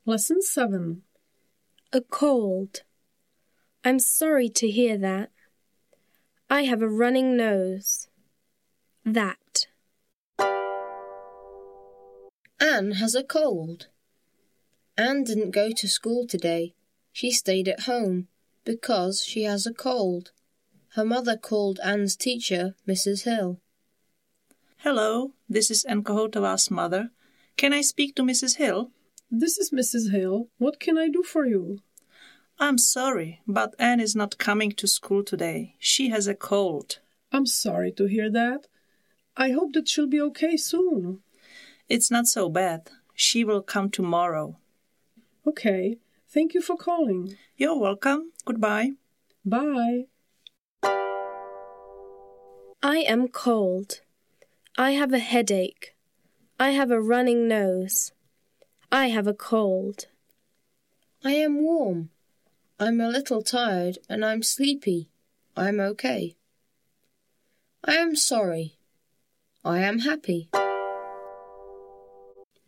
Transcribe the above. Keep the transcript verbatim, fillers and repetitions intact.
Lesson seven. A cold. I'm sorry to hear that. I have a running nose. That. Anne has a cold. Anne didn't go to school today. She stayed at home because she has a cold. Her mother called Anne's teacher Missus Hill. Hello, this is Anne Kahotawah's mother. Can I speak to Missus Hill? This is Missus Hill. What can I do for you? I'm sorry, but Anne is not coming to school today. She has a cold. I'm sorry to hear that. I hope that she'll be okay soon. It's not so bad. She will come tomorrow. Okay. Thank you for calling. You're welcome. Goodbye. Bye. I am cold. I have a headache. I have a running nose. I have a cold. I am warm. I'm a little tired and I'm sleepy. I'm okay. I am sorry. I am happy.